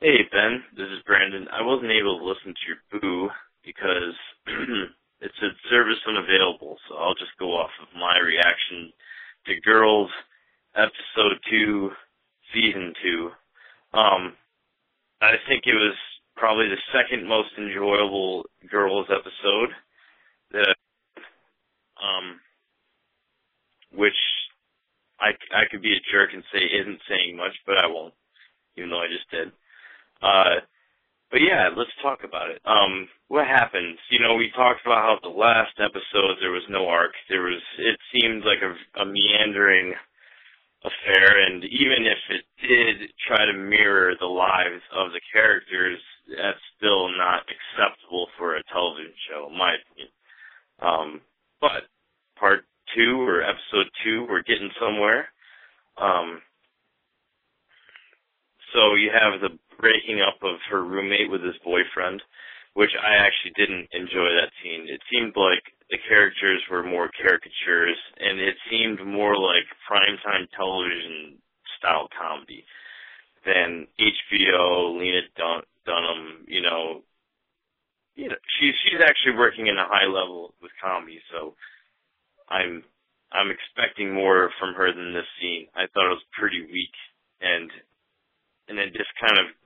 Hey Ben, this is Brandon. I wasn't able to listen to your boo because it said service unavailable, so I'll just go off of my reaction to Girls episode 2, season 2. Um, I think it was probably the second most enjoyable Girls episode that, um, which I could be a jerk and say isn't saying much, but I won't, even though I just did. Uh, But yeah, let's talk about it. What happened? We talked about how the last episode there was no arc. It seemed like a meandering affair, and even if it did try to mirror the lives of the characters, that's still not acceptable for a television show, in my opinion. But part 2 or episode 2, we're getting somewhere. Um, So you have the breaking up of her roommate with his boyfriend, which I actually didn't enjoy that scene. It seemed like the characters were more caricatures, and it seemed more like primetime television style comedy than HBO, Lena Dunham. She's actually working in a high level with comedy, so I'm expecting more from her than this scene. I thought it was pretty weak and then just kind of